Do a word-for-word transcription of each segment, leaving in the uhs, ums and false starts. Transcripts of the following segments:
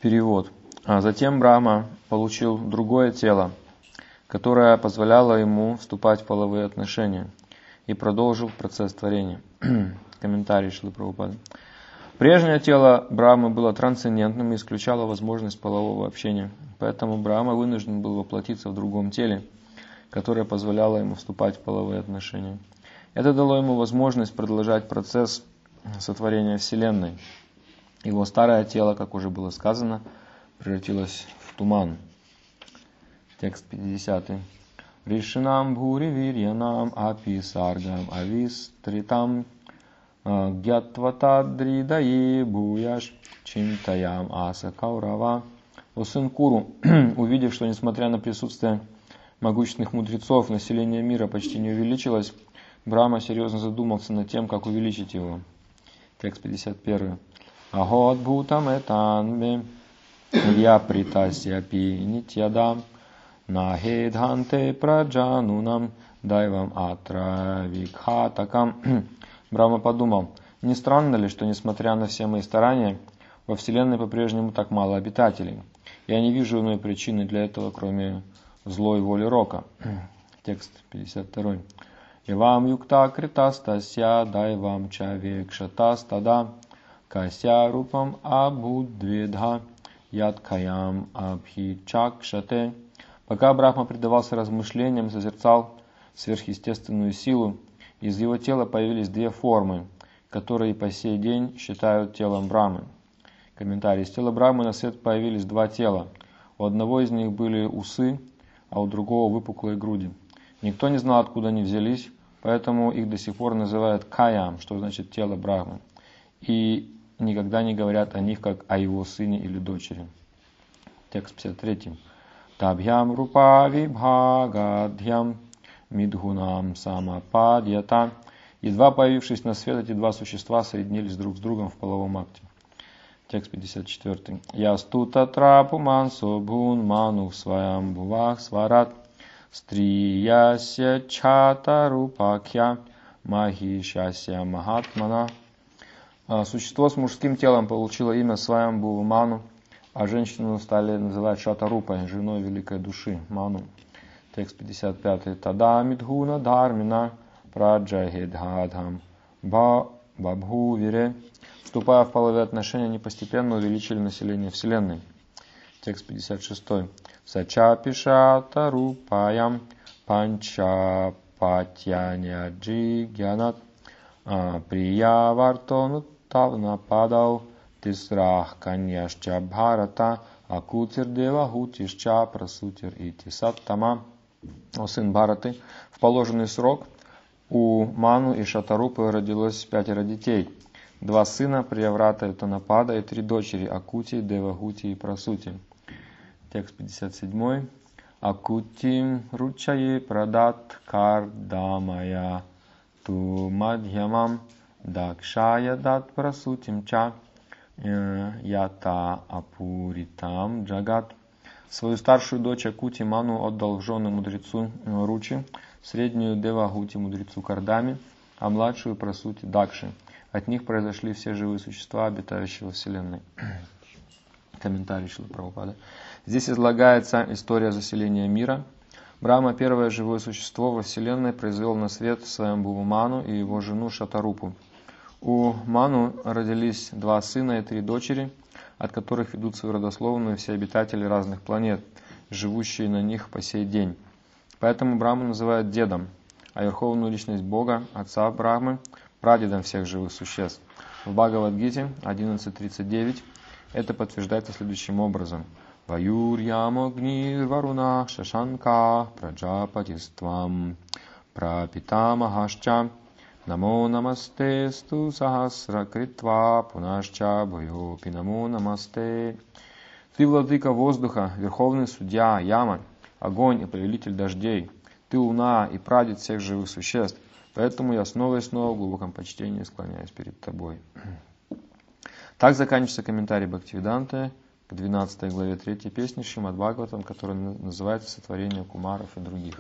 Перевод. А затем Брахма получил другое тело, которое позволяло ему вступать в половые отношения, и продолжил процесс творения. Комментарий Шрилы Прабхупады. Прежнее тело Брахмы было трансцендентным и исключало возможность полового общения, поэтому Брахма вынужден был воплотиться в другом теле, которое позволяло ему вступать в половые отношения. Это дало ему возможность продолжать процесс сотворения Вселенной. Его старое тело, как уже было сказано, превратилось в туман. Текст пятидесятый. Ришинам бхури вирьянам апи саргам авистритам гьятватадридае буяш чинтаям аса каурава. О сын Куру, увидев, что несмотря на присутствие могущественных мудрецов, население мира почти не увеличилось, Брахма серьезно задумался над тем, как увеличить его. Текст пятьдесят один. Ахот бхутам этанве вьяпритасьяпи нитьядам нахедханте праджанунам дайвам атра викхатакам. Брахма подумал, не странно ли, что несмотря на все мои старания, во Вселенной по-прежнему так мало обитателей. Я не вижу иной причины для этого, кроме злой воли Рока. Текст пятьдесят два. Ивам юкта критастася дайвам чавекшатастада кася рупам абудведха ядкаям абхичакшате. Пока Брахма предавался размышлениям, созерцал сверхъестественную силу, из его тела появились две формы, которые по сей день считают телом Брахмы. Комментарий. Из тела Брахмы на свет появились два тела. У одного из них были усы, а у другого выпуклые груди. Никто не знал, откуда они взялись, поэтому их до сих пор называют каям, что значит тело Брахмы, и никогда не говорят о них как о его сыне или дочери. Текст пятьдесят три. Табхям рупа вибхагадхям мидгунам самападьята. Едва появившись на свет, эти два существа соединились друг с другом в половом акте. Текст пятьдесят четыре. Ясту татрапу мансо бхун ману сваям бувах сварат стрияся чата рупакья махишася махатмана. Существо с мужским телом получило имя Сваямбхува Ману, а женщину стали называть Шатарупой, женой великой души Ману. Текст пятьдесят пять. Тада мидхуна дхармина праджахедхадхам бабхувире. Вступая в половые отношения, они постепенно увеличили население Вселенной. Текст пятьдесят шесть. Сачапи шатарупаям панчапатьяняджи гьянат приявартонут тавнападау тисрах каньяшча бхарата акутир девахутишча прасутир ити саттама. О сын Бхараты, в положенный срок у Ману и Шатарупы родилось пятеро детей. Два сына Прияврата и Танапада и три дочери Акути, Девахути и Прасути. Текст пятьдесят семь. Акутим ручае прадат кардамая ту мадьямам дакшая дат прасутим ча ята апуритам джагат. Свою старшую дочь Акути Ману отдал в жены мудрецу Ручи, среднюю Девахути мудрецу Кардами, а младшую Прасути Дакши. От них произошли все живые существа, обитающие во Вселенной. Комментарий Шрилы Прабхупады. Здесь излагается история заселения мира. Брахма, первое живое существо во Вселенной, произвел на свет Сваямбхуву Ману и его жену Шатарупу. У Ману родились два сына и три дочери, от которых ведут свою родословную все обитатели разных планет, живущие на них по сей день. Поэтому Брахму называют дедом, а верховную личность Бога, отца Брахмы, прадедом всех живых существ. В Бхагавад-гите одиннадцать тридцать девять это подтверждается следующим образом. Ваюрьямогнир варуна шашанка праджапатиствам прапитамахашча намо намасте сту сахасра критва пунашча бойопи намо намасте. Ты, владыка воздуха, верховный судья Яма, огонь и повелитель дождей. Ты луна и прадед всех живых существ. Поэтому я снова и снова в глубоком почтении склоняюсь перед тобой. Так заканчивается комментарий Бхактивиданты к двенадцатой главе третьей песни Шримад Бхагаватам, которая называется «Сотворение кумаров и других».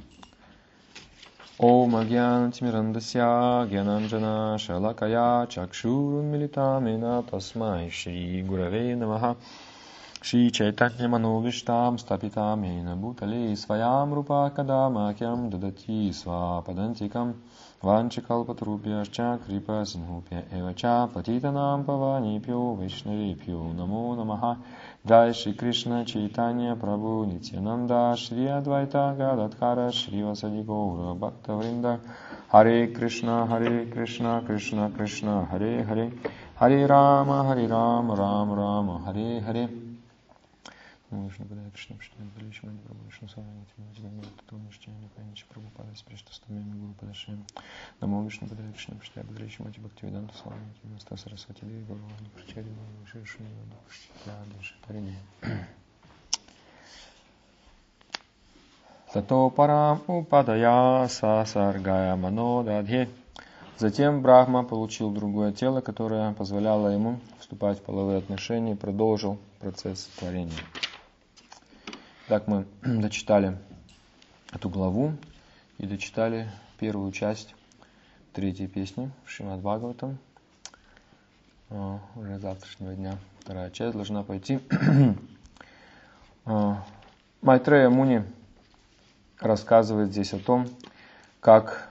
Ом агьянатимирандасья гьянанджана шалакая чакшурун милитамена тасмай шри гураве намаха. Шри Чайтанья Мановиштам Стапитам Ена Бутали Сваям Рупа Кадамакям Дадати Свападантикам Ванчикалпатрубьяшча Крипа Синхупья Эвача Патитанам Паванипьо Вишнавипьо Намо Намаха Джай Шри Кришна Чайтанья Прабху Нитьянанда Шри Адвайта Гададхара Шри Васади Гаура Бхактавринда Харе Кришна Харе Кришна Кришна Кришна Харе Харе Харе Рама Харе Рама Рама Рама Харе Харе. Нужно было Кришна Пштам Величма Прабхушна Савани Тимати Тумашча Непанича Прабхупада Спришта Стамями Гуру Падашем Намо Вишну Бада Кришна Пштам Величма Бхактивиданта Савани Тимаста Сарасвати Деви Гурвани Прачари Шишни Души Тарине Тато Парам Упадая Сасаргая Манодадхи. Затем Брахма получил другое тело, которое позволяло ему вступать в половые отношения и продолжил процесс творения. Так мы дочитали эту главу и дочитали первую часть третьей песни Шримад Бхагаватам. Уже завтрашнего дня вторая часть должна пойти. Майтрея Муни рассказывает здесь о том, как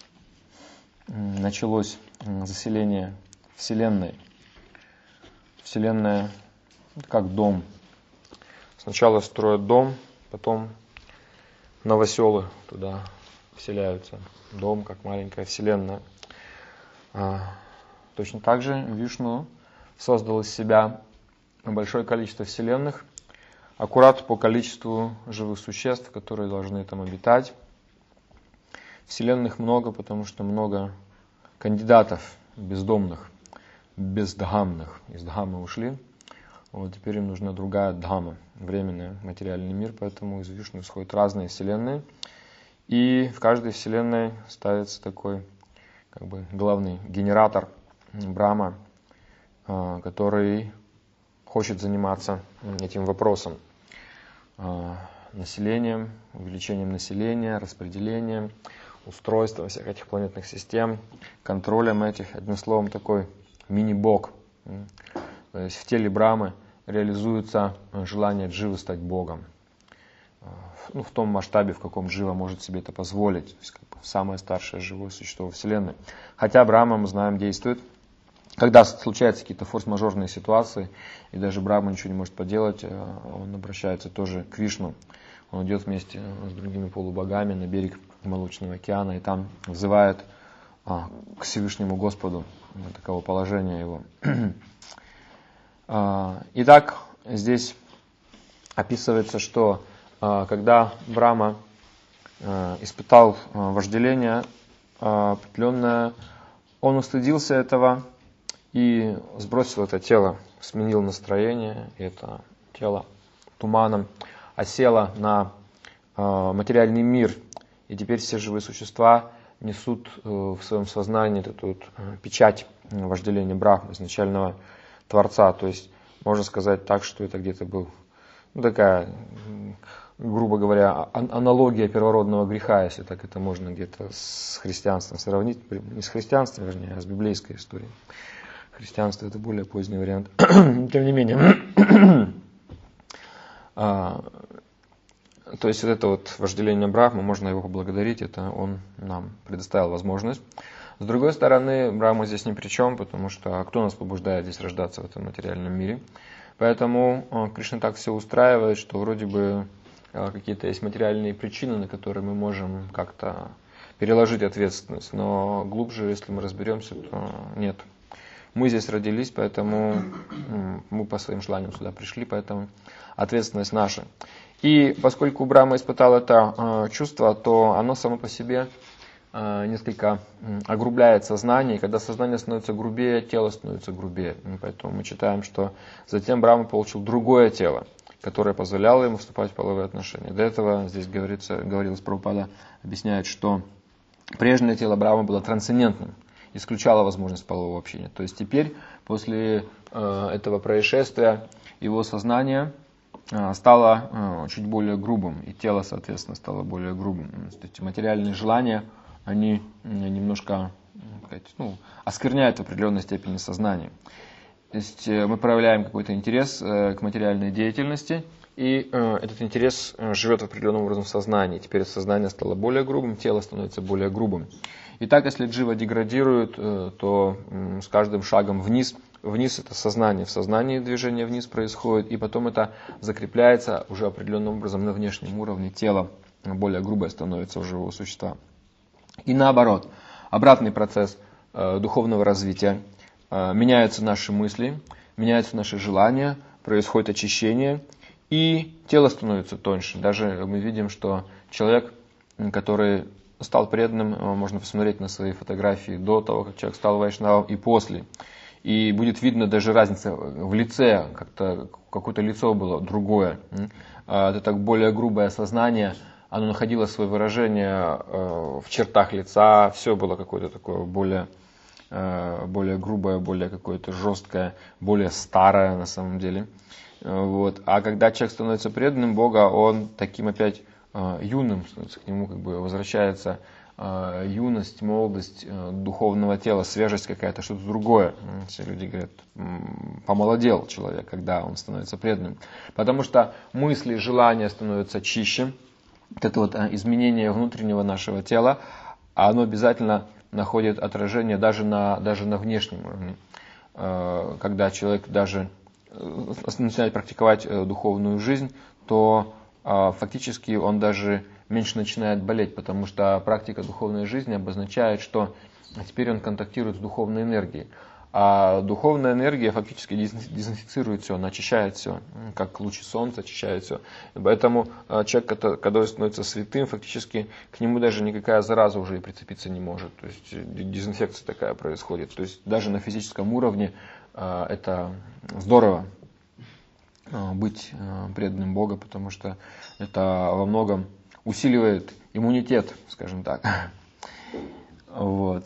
началось заселение Вселенной. Вселенная как дом. Сначала строят дом, потом новоселы туда вселяются. Дом как маленькая вселенная. Точно так же Вишну создал из себя большое количество вселенных, аккурат по количеству живых существ, которые должны там обитать. Вселенных много, потому что много кандидатов бездомных, бездхамных. Из дхамы ушли. Вот теперь им нужна другая дхама, временный материальный мир, поэтому из Вишну исходят разные вселенные. И в каждой вселенной ставится такой как бы главный генератор Брахма, который хочет заниматься этим вопросом. Населением, увеличением населения, распределением, устройством всех этих планетных систем, контролем этих, одним словом, такой мини-бог. То есть в теле Брахмы реализуется желание Дживы стать богом. Ну, в том масштабе, в каком Джива может себе это позволить. То есть, как бы, самое старшее живое существо Вселенной. Хотя Брахма, мы знаем, действует, когда случаются какие-то форс-мажорные ситуации, и даже Брахма ничего не может поделать, он обращается тоже к Вишну. Он идет вместе с другими полубогами на берег Молочного океана и там взывает а, к Всевышнему Господу. Таково положение его. а, итак, здесь описывается, что а, когда Брахма а, испытал а, вожделение а, определенное, он устыдился этого и сбросил это тело, сменил настроение, и это тело туманом осело на э, материальный мир. И теперь все живые существа несут э, в своем сознании эту вот, э, печать вожделения Брахмы, изначального Творца. То есть можно сказать так, что это где-то был, ну, такая, грубо говоря, аналогия первородного греха, если так это можно где-то с христианством сравнить. Не с христианством, вернее, а с библейской историей. Христианство — это более поздний вариант. Тем не менее. а, то есть вот это вот вожделение Брахмы, можно его поблагодарить, это он нам предоставил возможность. С другой стороны, Брахма здесь ни при чем, потому что кто нас побуждает здесь рождаться в этом материальном мире? Поэтому Кришна так все устраивает, что вроде бы какие-то есть материальные причины, на которые мы можем как-то переложить ответственность, но глубже, если мы разберемся, то нет. Мы здесь родились, поэтому мы по своим желаниям сюда пришли, поэтому ответственность наша. И поскольку Брахма испытал это э, чувство, то оно само по себе э, несколько огрубляет сознание, и когда сознание становится грубее, тело становится грубее. И поэтому мы читаем, что затем Брахма получил другое тело, которое позволяло ему вступать в половые отношения. До этого здесь говорится, говорилось, Прабхупада объясняет, что прежнее тело Брахмы было трансцендентным, исключало возможность полового общения. То есть теперь, после э, этого происшествия, его сознание э, стало э, чуть более грубым, и тело, соответственно, стало более грубым. То есть материальные желания, они немножко, сказать, ну, оскверняют в определенной степени сознание. То есть мы проявляем какой-то интерес к материальной деятельности, и этот интерес живет определенным образом в сознании. Теперь сознание стало более грубым, тело становится более грубым. И так, если джива деградирует, то с каждым шагом вниз, вниз это сознание, в сознании движение вниз происходит, и потом это закрепляется уже определенным образом на внешнем уровне, тело более грубое становится у живого существа. И наоборот, обратный процесс духовного развития. Меняются наши мысли, меняются наши желания, происходит очищение, и тело становится тоньше. Даже мы видим, что человек, который стал преданным, можно посмотреть на свои фотографии до того, как человек стал вайшнавом, и после. И будет видно даже разница в лице, как-то какое-то лицо было другое. Это так более грубое сознание, оно находило свое выражение в чертах лица, все было какое-то такое более... более грубое, более какое-то жесткое, более старое на самом деле. Вот. А когда человек становится преданным Бога, он таким опять юным становится, к нему как бы возвращается юность, молодость духовного тела, свежесть какая-то, что-то другое. Все люди говорят, помолодел человек, когда он становится преданным. Потому что мысли, желания становятся чище. Вот это вот изменение внутреннего нашего тела, оно обязательно находит отражение даже на, даже на внешнем уровне. Когда человек даже начинает практиковать духовную жизнь, то фактически он даже меньше начинает болеть, потому что практика духовной жизни обозначает, что теперь он контактирует с духовной энергией. А духовная энергия фактически дезинфицирует все, она очищает все, как лучи солнца очищают все. Поэтому человек, который становится святым, фактически к нему даже никакая зараза уже и прицепиться не может. То есть дезинфекция такая происходит. То есть даже на физическом уровне это здорово быть преданным Богу, потому что это во многом усиливает иммунитет, скажем так. Вот.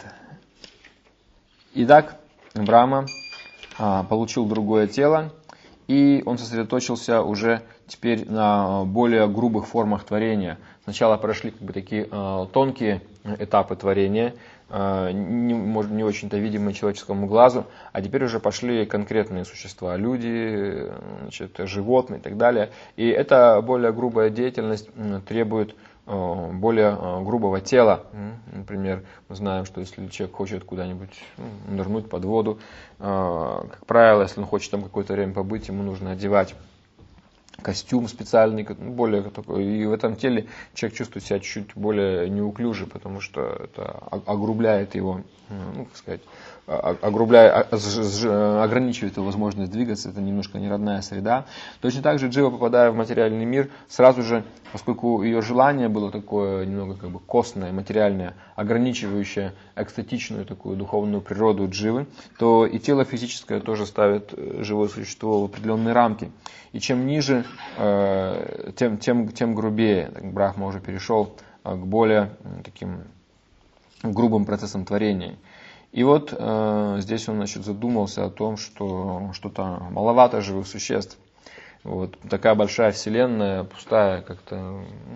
Итак, Брахма а, получил другое тело, и он сосредоточился уже теперь на более грубых формах творения. Сначала прошли как бы такие а, тонкие этапы творения, а, не, может, не очень-то видимые человеческому глазу, а теперь уже пошли конкретные существа, люди, значит, животные и так далее. И эта более грубая деятельность требует более грубого тела. Например, мы знаем, что если человек хочет куда-нибудь нырнуть под воду, как правило, если он хочет там какое-то время побыть, ему нужно одевать костюм специальный, более такой, и в этом теле человек чувствует себя чуть более неуклюже, потому что это огрубляет его, ну, как сказать, огрубляет, ограничивает его возможность двигаться, это немножко неродная среда. Точно так же джива, попадая в материальный мир, сразу же, поскольку ее желание было такое немного как бы костное, материальное, ограничивающее экстатичную такую духовную природу дживы, то и тело физическое тоже ставит живое существо в определенные рамки. И чем ниже, тем, тем, тем грубее. Брахма уже перешел к более таким грубым процессам творения. И вот э, здесь он, значит, задумался о том, что что-то маловато живых существ. Вот, такая большая вселенная, пустая, как-то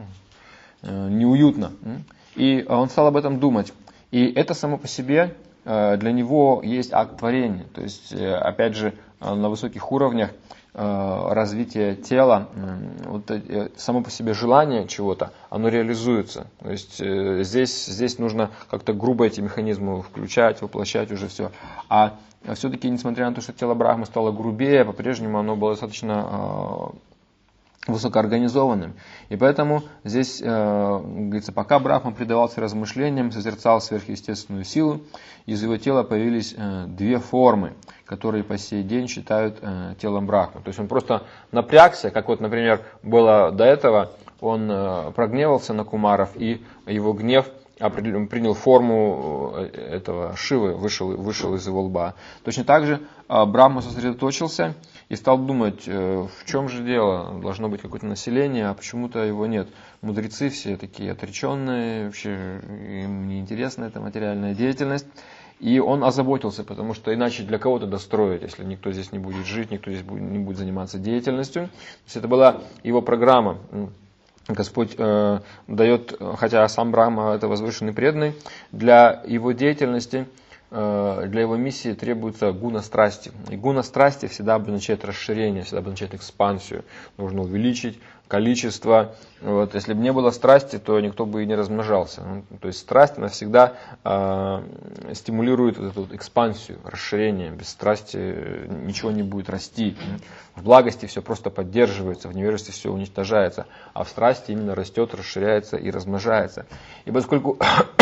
э, неуютно. И он стал об этом думать. И это само по себе э, для него есть акт творения. То есть, э, опять же, на высоких уровнях развитие тела, вот, само по себе желание чего-то, оно реализуется. То есть здесь, здесь нужно как-то грубо эти механизмы включать, воплощать уже все. А все-таки, несмотря на то, что тело Брахмы стало грубее, по-прежнему оно было достаточно высокоорганизованным. И поэтому здесь, э, говорится, пока Брахма предавался размышлениям, созерцал сверхъестественную силу, из его тела появились э, две формы, которые по сей день считают э, телом Брахмы. То есть он просто напрягся, как вот, например, было до этого, он э, прогневался на кумаров, и его гнев принял форму этого Шивы, вышел, вышел из его лба. Точно так же Брахма сосредоточился и стал думать, в чем же дело, должно быть какое-то население, а почему-то его нет. Мудрецы все такие отреченные, вообще им не интересна эта материальная деятельность. И он озаботился, потому что иначе для кого тогда строить, если никто здесь не будет жить, никто здесь не будет заниматься деятельностью. То есть это была его программа. Господь э, дает, хотя сам Брахма это возвышенный преданный, для его деятельности для его миссии требуется гуна страсти. И гуна страсти всегда обозначает расширение, всегда обозначает экспансию. Нужно увеличить количество. Вот. Если бы не было страсти, то никто бы и не размножался. То есть страсть, она всегда э, стимулирует вот эту вот экспансию, расширение. Без страсти ничего не будет расти. В благости все просто поддерживается, в невежестве все уничтожается. А в страсти именно растет, расширяется и размножается. И поскольку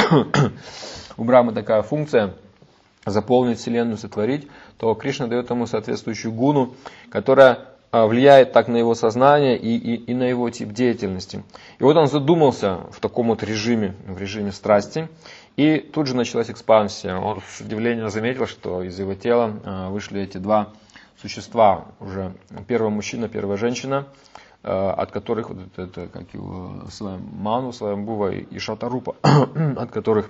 у Брамы такая функция, заполнить Вселенную, сотворить, то Кришна дает ему соответствующую гуну, которая влияет так на его сознание и, и, и на его тип деятельности. И вот он задумался в таком вот режиме, в режиме страсти, и тут же началась экспансия. Он с удивлением заметил, что из его тела вышли эти два существа, уже первый мужчина, первая женщина, от которых вот это, это как его Ману, Сваямбува и Шатарупа, от которых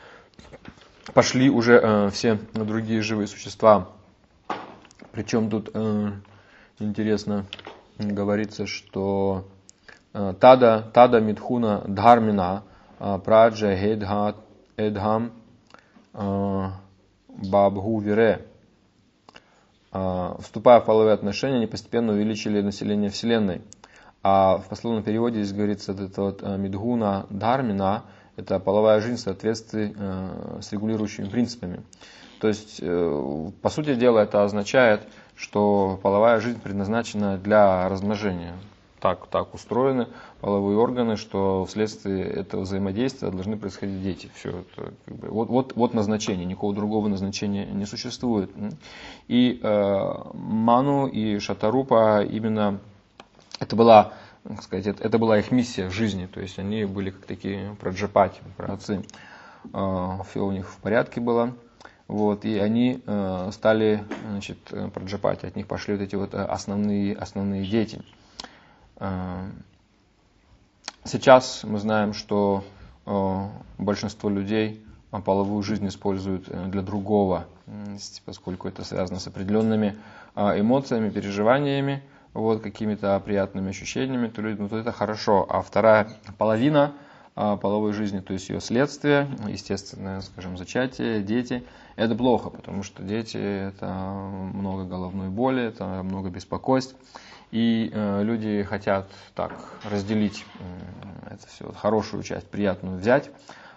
пошли уже э, все другие живые существа. Причем тут э, интересно говорится, что э, Тада, Тада Митхуна Дхармина э, Праджа Хедхат Эдхам э, Бабху Вире. Э, вступая в половые отношения, они постепенно увеличили население Вселенной. А в пословном переводе здесь говорится, это вот э, Мидхуна Дхармина, это половая жизнь в соответствии э, с регулирующими принципами. То есть, э, по сути дела, это означает, что половая жизнь предназначена для размножения. Так, так устроены половые органы, что вследствие этого взаимодействия должны происходить дети. Все это, как бы, вот, вот, вот назначение, никакого другого назначения не существует. И э, Ману и Шатарупа именно это была, так сказать, это, это была их миссия в жизни, то есть они были как такие праджапати, праотцы. Все у них в порядке было. Вот, и они э, стали, значит, праджапати, от них пошли вот эти вот основные, основные дети. Э, сейчас мы знаем, что э, большинство людей половую жизнь используют для другого, поскольку это связано с определенными э, эмоциями, переживаниями, вот, какими-то приятными ощущениями, то, ну, то это хорошо. А вторая половина э, половой жизни, то есть ее следствие, естественное, скажем, зачатие, дети, это плохо, потому что дети это много головной боли, это много беспокойств. И э, люди хотят так разделить э, это все, хорошую часть, приятную взять,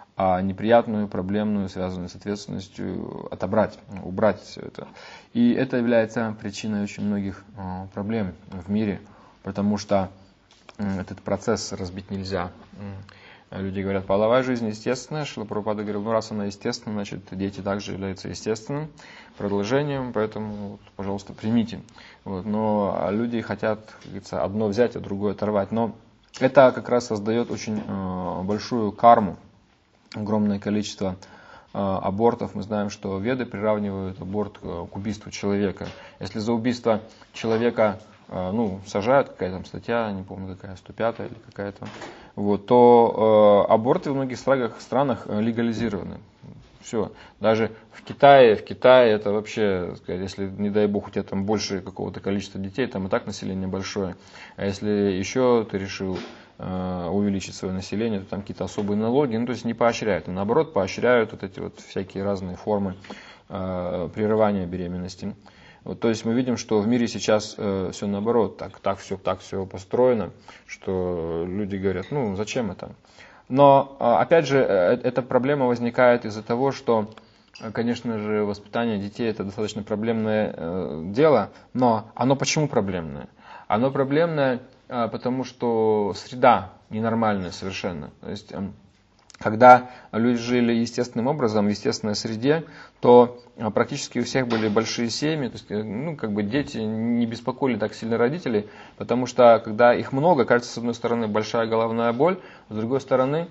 а неприятную, проблемную, связанную с ответственностью, отобрать, убрать все это. И это является причиной очень многих э, проблем в мире, потому что э, этот процесс разбить нельзя. Люди говорят, половая жизнь естественная. Шрила Прабхупада говорил, ну раз она естественна, значит дети также являются естественным продолжением, поэтому, вот, пожалуйста, примите. Вот, но люди хотят, как говорится, одно взять, а другое оторвать. Но это как раз создает очень э, большую карму, огромное количество э, абортов. Мы знаем, что веды приравнивают аборт к убийству человека. Если за убийство человека ну, сажают, какая там статья, не помню какая, сто пятая или какая-то, вот, то э, аборты в многих странах, странах легализированы. Все. Даже в Китае, в Китае это вообще, сказать, если, не дай бог, у тебя там больше какого-то количества детей, там и так население большое, а если еще ты решил э, увеличить свое население, то там какие-то особые налоги, ну, то есть не поощряют, а наоборот поощряют вот эти вот всякие разные формы э, прерывания беременности. Вот, то есть мы видим, что в мире сейчас э, все наоборот, так, так, все, так все построено, что люди говорят, ну зачем это? Но опять же, э, эта проблема возникает из-за того, что, конечно же, воспитание детей это достаточно проблемное э, дело, но оно почему проблемное? Оно проблемное, э, потому что среда ненормальная совершенно. То есть, э, когда люди жили естественным образом, в естественной среде, то практически у всех были большие семьи, то есть, ну, как бы дети не беспокоили так сильно родителей, потому что когда их много, кажется, с одной стороны большая головная боль, с другой стороны,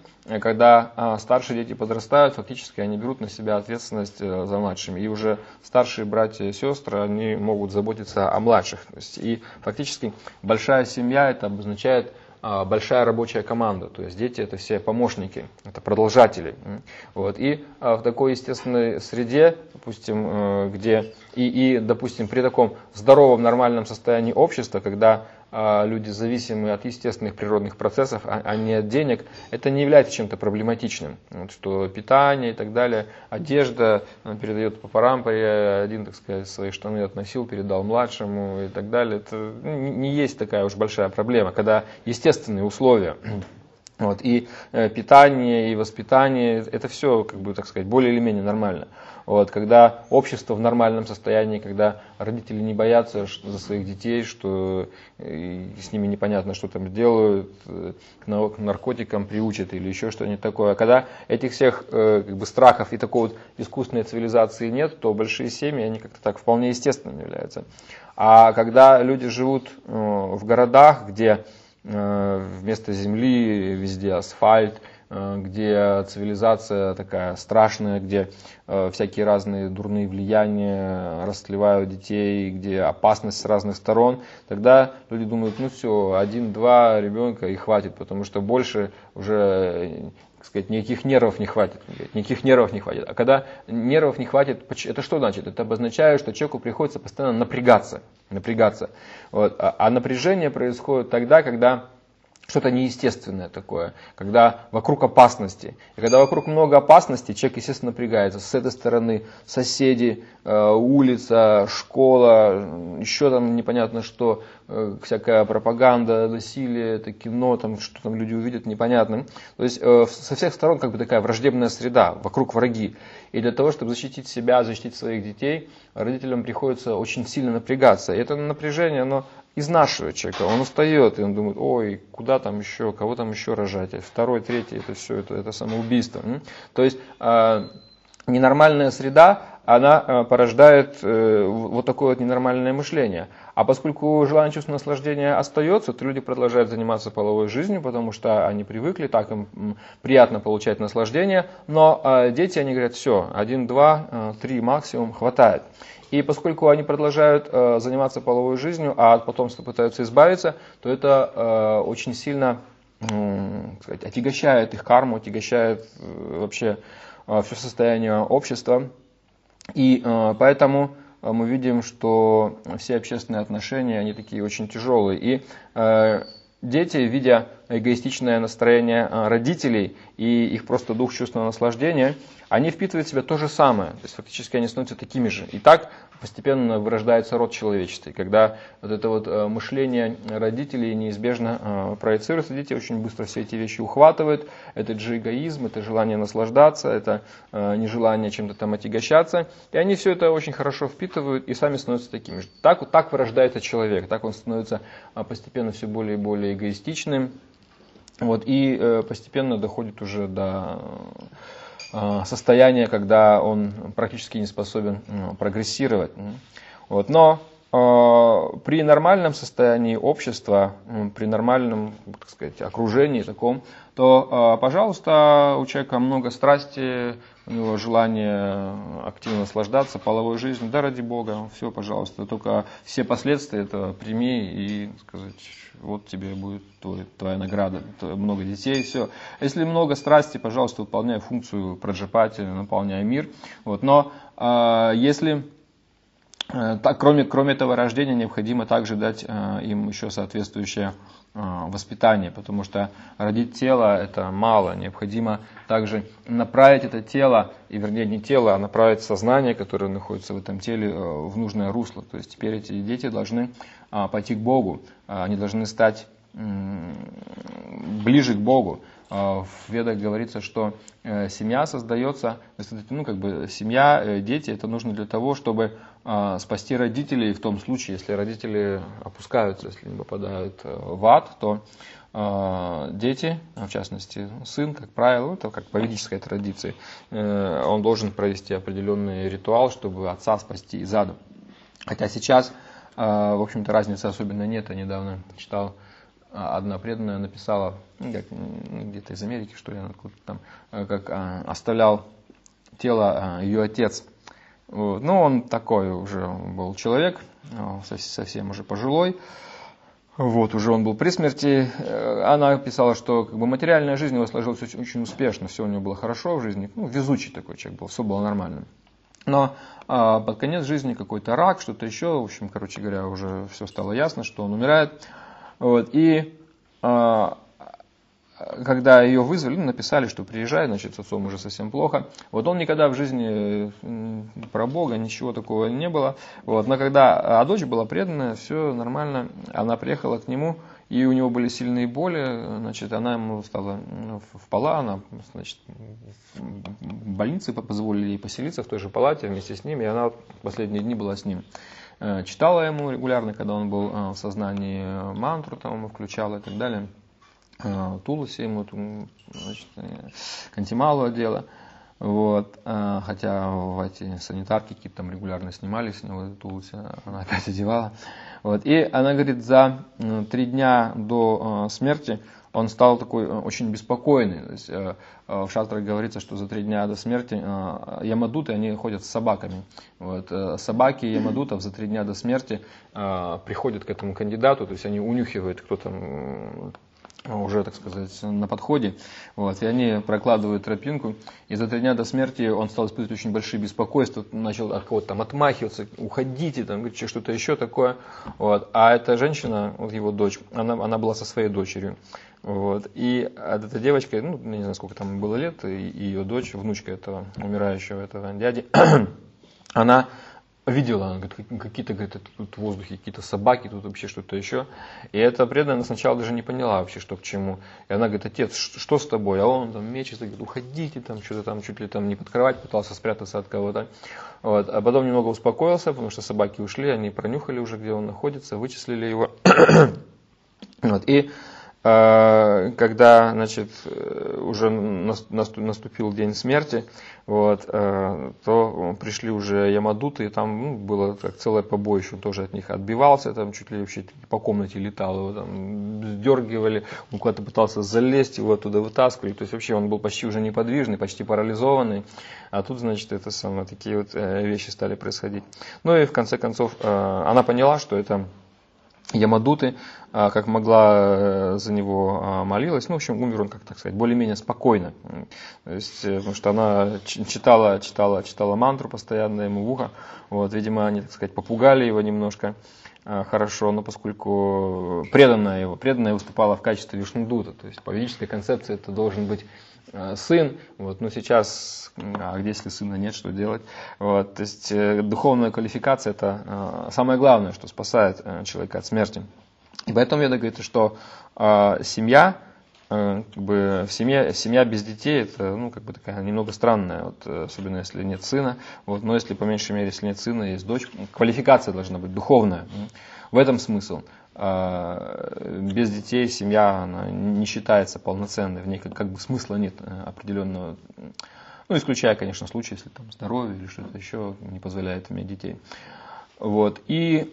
когда старшие дети подрастают, фактически они берут на себя ответственность за младшими, и уже старшие братья и сестры, они могут заботиться о младших. То есть, и фактически большая семья это обозначает большая рабочая команда, то есть дети это все помощники, это продолжатели. Вот. И в такой естественной среде, допустим, где и, и, допустим, при таком здоровом нормальном состоянии общества, когда люди зависимы от естественных природных процессов, а не от денег, это не является чем-то проблематичным. Вот, что питание и так далее, одежда передает по парампоре, один, так сказать, свои штаны относил, передал младшему и так далее. Это не есть такая уж большая проблема, когда естественные условия. Вот, и э, питание, и воспитание, это все, как бы, так сказать, более или менее нормально. Вот, когда общество в нормальном состоянии, когда родители не боятся что, за своих детей, что э, с ними непонятно, что там делают, э, к наркотикам приучат или еще что-нибудь такое. А когда этих всех э, как бы, страхов и такой вот искусственной цивилизации нет, то большие семьи, они как-то так вполне естественными являются. А когда люди живут э, в городах, где вместо земли везде асфальт, где цивилизация такая страшная, где всякие разные дурные влияния растлевают детей, где опасность с разных сторон, тогда люди думают, ну все, один-два ребенка и хватит, потому что больше уже, так сказать, никаких нервов не хватит, никаких нервов не хватит. А когда нервов не хватит, это что значит? Это обозначает, что человеку приходится постоянно напрягаться, напрягаться. Вот. А, а напряжение происходит тогда, когда что-то неестественное такое, когда вокруг опасности. И когда вокруг много опасностей, человек, естественно, напрягается. С этой стороны соседи, улица, школа, еще там непонятно что, всякая пропаганда, насилие, это кино, там, что там люди увидят, непонятно. То есть со всех сторон как бы такая враждебная среда, вокруг враги. И для того, чтобы защитить себя, защитить своих детей, родителям приходится очень сильно напрягаться. И это напряжение, оно изнашивает человека, он устает, и он думает, ой, куда там еще, кого там еще рожать, второй, третий, это все, это, это самоубийство. То есть э, ненормальная среда, она э, порождает э, вот такое вот ненормальное мышление. А поскольку желание чувства наслаждения остается, то люди продолжают заниматься половой жизнью, потому что они привыкли, так им приятно получать наслаждение, но э, дети, они говорят, все, один, два, э, три максимум, хватает. И поскольку они продолжают э, заниматься половой жизнью, а от потомства пытаются избавиться, то это э, очень сильно э, сказать, отягощает их карму, отягощает э, вообще э, все состояние общества. И э, поэтому мы видим, что все общественные отношения, они такие очень тяжелые. И э, дети, видя эгоистичное настроение родителей и их просто дух чувственного наслаждения, они впитывают в себя то же самое. То есть фактически они становятся такими же. И так постепенно вырождается род человеческий. Когда вот это вот мышление родителей неизбежно проецируется, дети очень быстро все эти вещи ухватывают. Это же эгоизм, это желание наслаждаться, это нежелание чем-то там отягощаться. И они все это очень хорошо впитывают и сами становятся такими же. Так, вот так вырождается человек, так он становится постепенно все более и более эгоистичным. Вот, и постепенно доходит уже до состояние, когда он практически не способен прогрессировать. Вот. Но э, при нормальном состоянии общества, при нормальном, так сказать, окружении таком, то, э, пожалуйста, у человека много страсти, у него желание активно наслаждаться половой жизнью, да ради Бога, все, пожалуйста, только все последствия этого прими и, сказать, вот тебе будет твой, твоя награда, много детей, все. Если много страсти, пожалуйста, выполняй функцию праджапати, наполняй мир. Вот. Но э, если э, так, кроме, кроме этого рождения, необходимо также дать э, им еще соответствующее э, воспитание, потому что родить тело это мало, необходимо также направить это тело, и вернее не тело, а направить сознание, которое находится в этом теле, э, в нужное русло. То есть теперь эти дети должны э, пойти к Богу, э, они должны стать ближе к Богу. В Ведах говорится, что семья создается, ну, как бы семья, дети, это нужно для того, чтобы спасти родителей в том случае, если родители опускаются, если они попадают в ад, то дети, в частности сын, как правило, это как по ведической традиции, он должен провести определенный ритуал, чтобы отца спасти из ада. Хотя сейчас, в общем-то, разницы особенно нет. Я недавно читал, одна преданная написала, где-то из Америки, что ли, там, как оставлял тело ее отец. Вот. Ну, он такой уже был человек, совсем уже пожилой. Вот, уже он был при смерти. Она писала, что как бы, материальная жизнь его сложилась очень, очень успешно, все у него было хорошо в жизни. Ну, везучий такой человек был, все было нормально. Но а, под конец жизни какой-то рак, что-то еще, в общем, короче говоря, уже все стало ясно, что он умирает. Вот, и э, когда ее вызвали, ну, написали, что приезжай, значит, с отцом уже совсем плохо. Вот он никогда в жизни про Бога, ничего такого не было. Вот, но когда, а дочь была преданная, все нормально, она приехала к нему, и у него были сильные боли, значит, она ему стала впала, она, значит, в больнице позволили ей поселиться в той же палате вместе с ним, и она последние дни была с ним. Читала ему регулярно, когда он был в сознании, мантру там ему включала и так далее. Туласи ему, значит, Кантималу одела. Вот. Хотя в эти санитарки какие-то там регулярно снимали с него Туласи, она опять одевала. Вот. И она говорит, за три дня до смерти он стал такой очень беспокойный. То есть, в шастрах говорится, что за три дня до смерти ямадуты, они ходят с собаками. Вот. Собаки ямадутов за три дня до смерти приходят к этому кандидату, то есть они унюхивают, кто там уже, так сказать, на подходе, вот, и они прокладывают тропинку, и за три дня до смерти он стал испытывать очень большие беспокойства, начал от кого-то там отмахиваться, уходите, там, говорит, что-то еще такое, вот, а эта женщина, вот его дочь, она, она была со своей дочерью, вот, и эта девочка, ну, не знаю, сколько там было лет, и, и ее дочь, внучка этого умирающего этого дяди, она видела, она говорит, какие-то, говорит, тут в воздухе какие-то собаки, тут вообще что-то еще. И эта преданная сначала даже не поняла вообще, что к чему. И она говорит, отец, что с тобой? А он там мечется, говорит, уходите, там что-то там чуть ли там не под кровать пытался спрятаться от кого-то. Вот. А потом немного успокоился, потому что собаки ушли, они пронюхали уже, где он находится, вычислили его. Вот. И когда, значит, уже наступил день смерти, вот, то пришли уже ямадуты, и там, ну, было как целое побоище, он тоже от них отбивался, там чуть ли вообще по комнате летал, его там сдергивали, он куда-то пытался залезть, его оттуда вытаскивали, то есть вообще он был почти уже неподвижный, почти парализованный, а тут, значит, это самое, такие вот вещи стали происходить. Ну и в конце концов она поняла, что это ямадуты, как могла, за него молилась. Ну, в общем, умер он, как так сказать, более-менее спокойно. То есть, потому что она читала, читала, читала мантру постоянно ему в ухо. Вот, видимо, они, так сказать, попугали его немножко хорошо, но поскольку преданная его, преданная выступала в качестве Вишнудута, то есть по ведической концепции это должен быть сын, вот, но сейчас, а где если сына нет, что делать? Вот, то есть духовная квалификация это самое главное, что спасает человека от смерти. И поэтому Веда говорит, что э, семья, э, как бы, в семье, семья без детей это, ну, как бы такая немного странная, вот, особенно если нет сына, вот, но если по меньшей мере, если нет сына, есть дочь, квалификация должна быть духовная. В этом смысл. Без детей семья она не считается полноценной, в ней как, как бы смысла нет определенного, ну, исключая, конечно, случаи, если там здоровье или что-то еще не позволяет иметь детей. Вот. И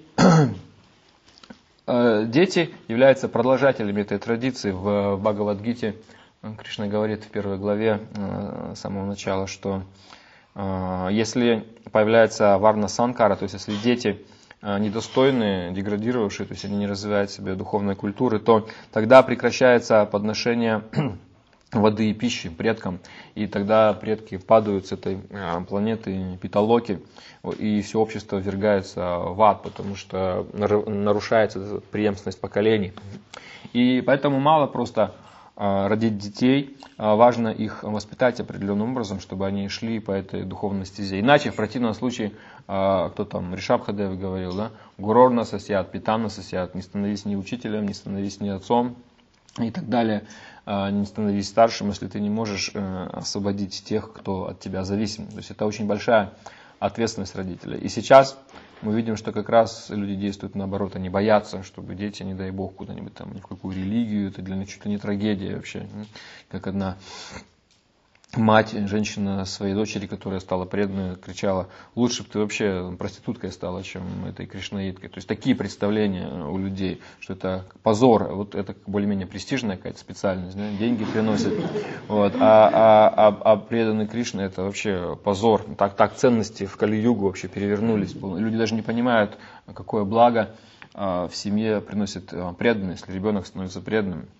дети являются продолжателями этой традиции. В Бхагавад-гите Кришна говорит в первой главе с самого начала, что если появляется варна санкара, то есть если дети недостойные, деградировавшие, то есть они не развивают в себе духовной культуры, то тогда прекращается подношение воды и пищи предкам, и тогда предки падают с этой планеты Питалоки, и все общество ввергается в ад, потому что нарушается преемственность поколений. И поэтому мало просто родить детей, важно их воспитать определенным образом, чтобы они шли по этой духовной стезе. Иначе, в противном случае, кто там, Ришабхадев говорил, да, гурор насасят, питам насасят, не становись ни учителем, не становись ни отцом и так далее, не становись старшим, если ты не можешь освободить тех, кто от тебя зависим. То есть это очень большая ответственность родителей. И сейчас мы видим, что как раз люди действуют наоборот, они боятся, чтобы дети, не дай бог, куда-нибудь там, ни в какую религию, это для них чуть ли не трагедия вообще. Как одна мать, женщина своей дочери, которая стала преданной, кричала, лучше бы ты вообще проституткой стала, чем этой кришнаиткой. То есть такие представления у людей, что это позор, вот это более-менее престижная какая-то специальность, да? Деньги приносят. Вот. А, а, а, а преданный Кришна это вообще позор. Так, так ценности в Кали-югу вообще перевернулись. Люди даже не понимают, какое благо в семье приносит преданность, если ребенок становится преданным.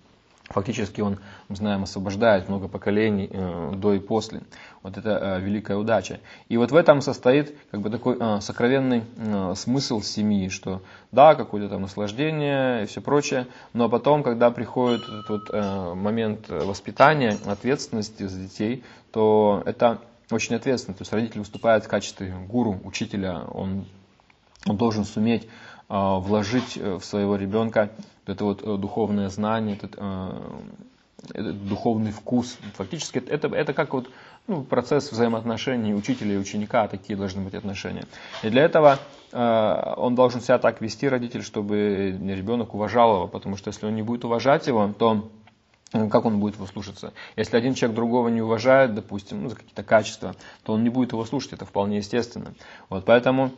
Фактически он, мы знаем, освобождает много поколений э, до и после. Вот это э, великая удача. И вот в этом состоит как бы такой э, сокровенный э, смысл семьи, что да, какое-то там наслаждение и все прочее, но потом, когда приходит этот вот, э, момент воспитания, ответственности за детей, то это очень ответственно. То есть родитель выступает в качестве гуру, учителя, он, он должен суметь э, вложить в своего ребенка это вот духовное знание, этот, э, этот духовный вкус. Фактически это, это как вот, ну, процесс взаимоотношений учителя и ученика, такие должны быть отношения. И для этого э, он должен себя так вести, родитель, чтобы ребенок уважал его, потому что если он не будет уважать его, то как он будет его слушаться? Если один человек другого не уважает, допустим, ну, за какие-то качества, то он не будет его слушать, это вполне естественно. Вот, поэтому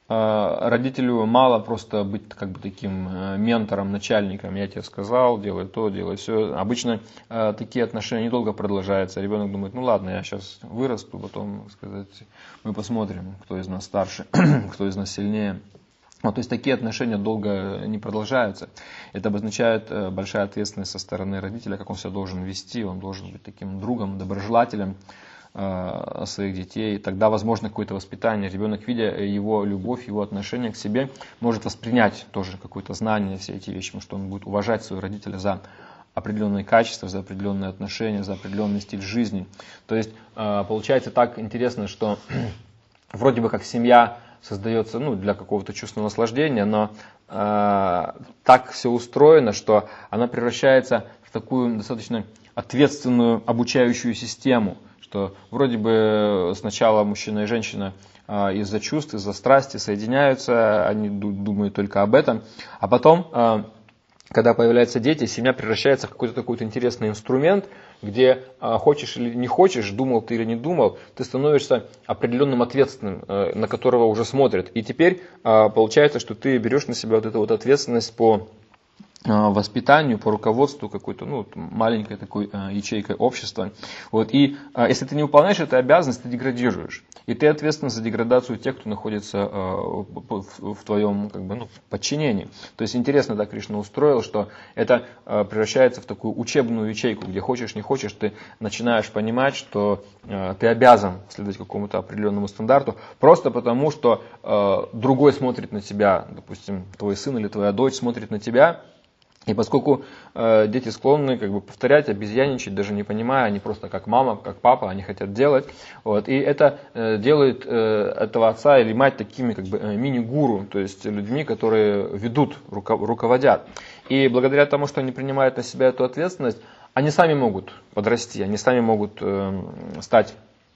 родителю мало просто быть как бы таким ментором, начальником. Я тебе сказал, делай то, делай все. Обычно э, такие отношения недолго продолжаются. Ребенок думает, ну ладно, я сейчас вырасту, потом, сказать, мы посмотрим, кто из нас старше, кто из нас сильнее. Вот, то есть такие отношения долго не продолжаются. Это обозначает э, большая ответственность со стороны родителя, как он себя должен вести. Он должен быть таким другом, доброжелателем своих детей, тогда возможно какое-то воспитание. Ребенок, видя его любовь, его отношение к себе, может воспринять тоже какое-то знание, все эти вещи, потому что он будет уважать своего родителя за определенные качества, за определенные отношения, за определенный стиль жизни. То есть получается так интересно, что вроде бы как семья создается, ну, для какого-то чувства наслаждения, но э, так все устроено, что она превращается в такую достаточно ответственную обучающую систему, что вроде бы сначала мужчина и женщина э, из-за чувств, из-за страсти соединяются, они думают только об этом, а потом, э, когда появляются дети, семья превращается в какой-то такой интересный инструмент, где э, хочешь или не хочешь, думал ты или не думал, ты становишься определенным ответственным, э, на которого уже смотрят. И теперь э, получается, что ты берешь на себя вот эту вот ответственность по воспитанию, по руководству какой-то, ну, маленькой такой э, ячейкой общества. Вот. И э, если ты не выполняешь эту обязанность, ты деградируешь. И ты ответственен за деградацию тех, кто находится э, в, в твоем как бы, ну, подчинении. То есть интересно так Кришна устроил, что это э, превращается в такую учебную ячейку, где хочешь, не хочешь, ты начинаешь понимать, что э, ты обязан следовать какому-то определенному стандарту, просто потому, что э, другой смотрит на тебя, допустим, твой сын или твоя дочь смотрит на тебя. И поскольку э, дети склонны как бы повторять, обезьяничать, даже не понимая, они просто как мама, как папа, они хотят делать. Вот, и это э, делает э, этого отца или мать такими как бы э, мини-гуру, то есть людьми, которые ведут, руко- руководят. И благодаря тому, что они принимают на себя эту ответственность, они сами могут подрасти, они сами могут э, стать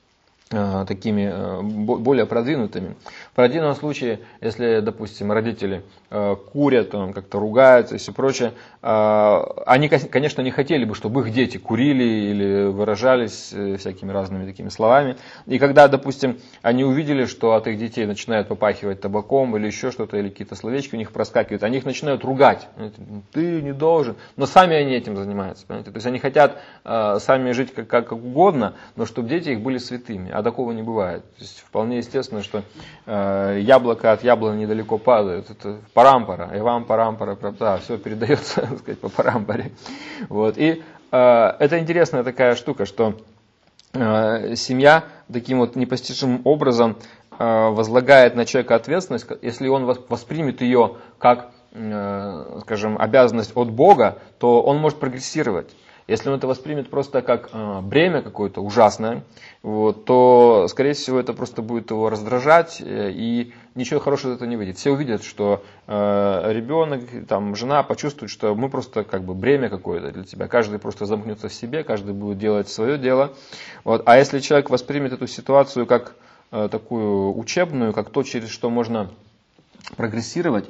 такими более продвинутыми. В противном случае, если, допустим, родители курят, как-то ругаются и все прочее, они, конечно, не хотели бы, чтобы их дети курили или выражались всякими разными такими словами. И когда, допустим, они увидели, что от их детей начинают попахивать табаком или еще что-то, или какие-то словечки у них проскакивают, они их начинают ругать. Ты не должен. Но сами они этим занимаются. Понимаете? То есть они хотят сами жить как, как угодно, но чтобы дети их были святыми. А такого не бывает. То есть вполне естественно, что э, яблоко от яблони недалеко падает. Это парампара. И вам парампара, правда, все передается, так сказать, по парампаре. Вот. И э, это интересная такая штука, что э, семья таким вот непостижимым образом э, возлагает на человека ответственность, если он воспримет ее как, э, скажем, обязанность от Бога, то он может прогрессировать. Если он это воспримет просто как э, бремя какое-то ужасное, вот, то, скорее всего, это просто будет его раздражать, э, и ничего хорошего из этого не выйдет. Все увидят, что э, ребенок, там, жена почувствует, что мы просто как бы бремя какое-то для тебя. Каждый просто замкнется в себе, каждый будет делать свое дело. Вот. А если человек воспримет эту ситуацию как э, такую учебную, как то, через что можно прогрессировать,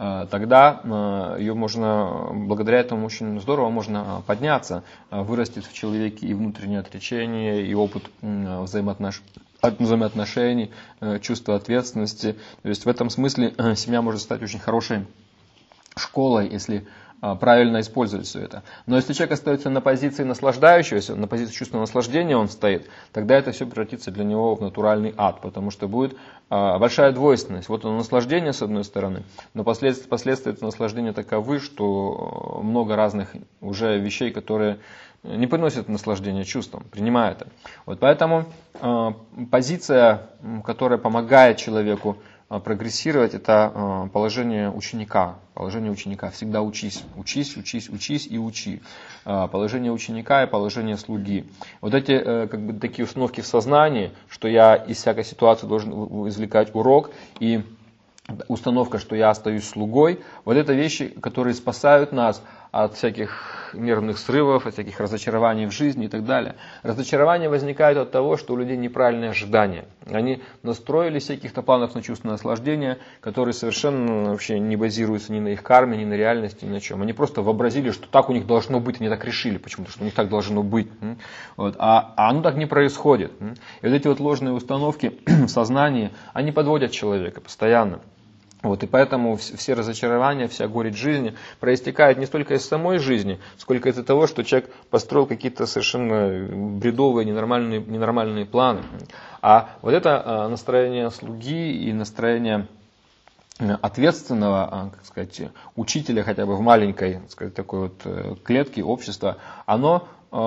тогда ее можно, благодаря этому очень здорово можно подняться, вырастет в человеке и внутреннее отречение, и опыт взаимоотнош... взаимоотношений, чувство ответственности. То есть в этом смысле семья может стать очень хорошей школой, если правильно использовать все это. Но если человек остается на позиции наслаждающегося, на позиции чувственного наслаждения он стоит, тогда это все превратится для него в натуральный ад, потому что будет большая двойственность. Вот оно наслаждение с одной стороны, но последствия, последствия этого наслаждения таковы, что много разных уже вещей, которые не приносят наслаждения чувствам, принимая это. Вот поэтому позиция, которая помогает человеку прогрессировать, это положение ученика. Положение ученика. Всегда учись. Учись, учись, учись и учи. Положение ученика и положение слуги. Вот эти как бы, такие установки в сознании, что я из всякой ситуации должен извлекать урок, и установка, что я остаюсь слугой, вот это вещи, которые спасают нас от всяких нервных срывов, от всяких разочарований в жизни и так далее. Разочарования возникают от того, что у людей неправильные ожидания. Они настроились всяких-то планов на чувственное наслаждение, которые совершенно вообще не базируются ни на их карме, ни на реальности, ни на чем. Они просто вообразили, что так у них должно быть, они так решили почему-то, что у них так должно быть. Вот. А, а оно так не происходит. И вот эти вот ложные установки в сознании, они подводят человека постоянно. Вот, и поэтому все разочарования, вся горечь жизни проистекает не столько из самой жизни, сколько из-за того, что человек построил какие-то совершенно бредовые, ненормальные, ненормальные планы. А вот это настроение слуги и настроение ответственного, как сказать, учителя хотя бы в маленькой, так сказать, такой вот клетке общества, оно